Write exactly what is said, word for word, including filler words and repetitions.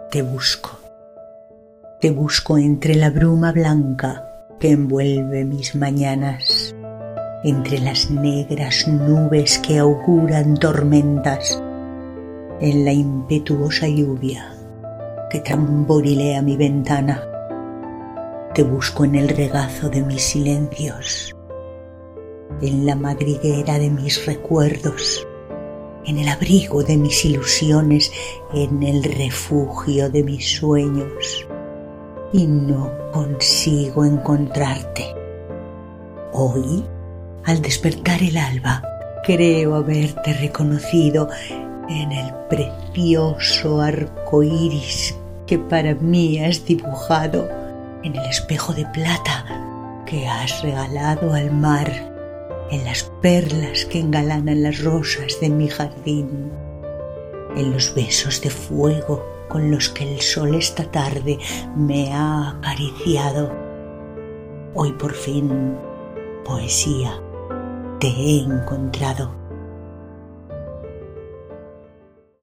Te busco, te busco entre la bruma blanca que envuelve mis mañanas, entre las negras nubes que auguran tormentas, en la impetuosa lluvia que tamborilea mi ventana. Te busco en el regazo de mis silencios, en la madriguera de mis recuerdos, en el abrigo de mis ilusiones, en el refugio de mis sueños, y no consigo encontrarte. Hoy, al despertar el alba, creo haberte reconocido en el precioso arco iris que para mí has dibujado, en el espejo de plata que has regalado al mar, en las perlas que engalanan las rosas de mi jardín, en los besos de fuego con los que el sol esta tarde me ha acariciado. Hoy por fin, poesía, te he encontrado.